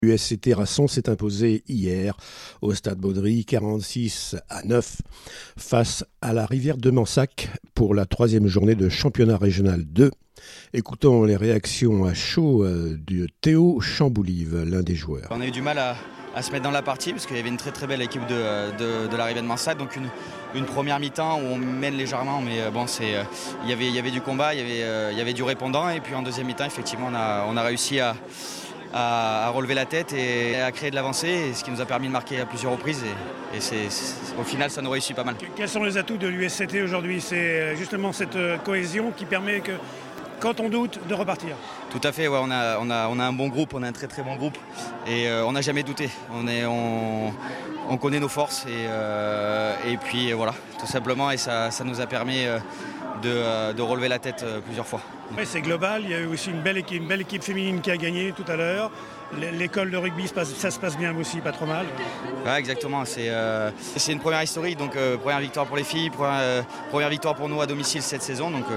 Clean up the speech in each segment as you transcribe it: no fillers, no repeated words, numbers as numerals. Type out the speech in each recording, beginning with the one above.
USC Terrasson s'est imposé hier au Stade Baudry 46-9 face à la Rivière de Mansac pour la troisième journée de championnat régional 2. Écoutons les réactions à chaud de Théo Chamboulive, l'un des joueurs. On a eu du mal à se mettre dans la partie parce qu'il y avait une très très belle équipe de la Rivière de Mansac, donc une première mi-temps où on mène légèrement, mais bon, il y avait du combat, il y avait du répondant, et puis en deuxième mi-temps effectivement on a réussi à relever la tête et à créer de l'avancée, ce qui nous a permis de marquer à plusieurs reprises, et au final ça nous réussit pas mal. Quels sont les atouts de l'USCT aujourd'hui? C'est justement cette cohésion qui permet que, quand on doute, de repartir. Tout à fait, ouais, on a un bon groupe, on a un très très bon groupe, et on n'a jamais douté. On connaît nos forces, et puis voilà, tout simplement, et ça nous a permis de relever la tête plusieurs fois. Ouais, c'est global, il y a eu aussi une belle équipe féminine qui a gagné tout à l'heure. L'école de rugby, ça se passe bien aussi, pas trop mal. Ouais, exactement, c'est une première historique, donc première victoire pour les filles, première victoire pour nous à domicile cette saison, donc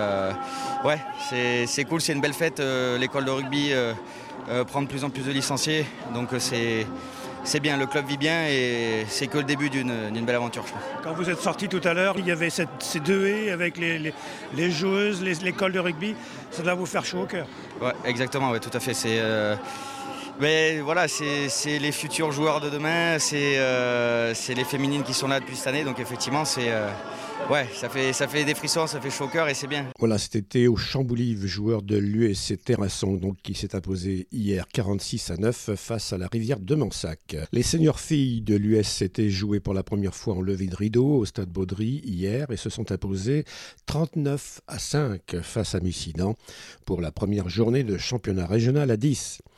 c'est cool, c'est une belle fête. L'école de rugby prend de plus en plus de licenciés, donc c'est bien, le club vit bien, et c'est que le début d'une belle aventure, je pense. Quand vous êtes sortis tout à l'heure, il y avait ces deux haies avec les joueuses, l'école de rugby, ça doit vous faire chaud au cœur. Ouais, exactement, ouais, tout à fait. Mais voilà, c'est les futurs joueurs de demain, c'est les féminines qui sont là depuis cette année, donc effectivement ça fait des frissons, ça fait chaud au cœur, et c'est bien. Voilà, c'était Théo Chamboulive, joueur de l'USC Terrasson, donc qui s'est imposé hier 46-9 face à la Rivière de Mansac. Les seniors filles de l'USCT jouaient pour la première fois en levée de rideau au Stade Baudry hier et se sont imposées 39-5 face à Mussidan pour la première journée de championnat régional à 10.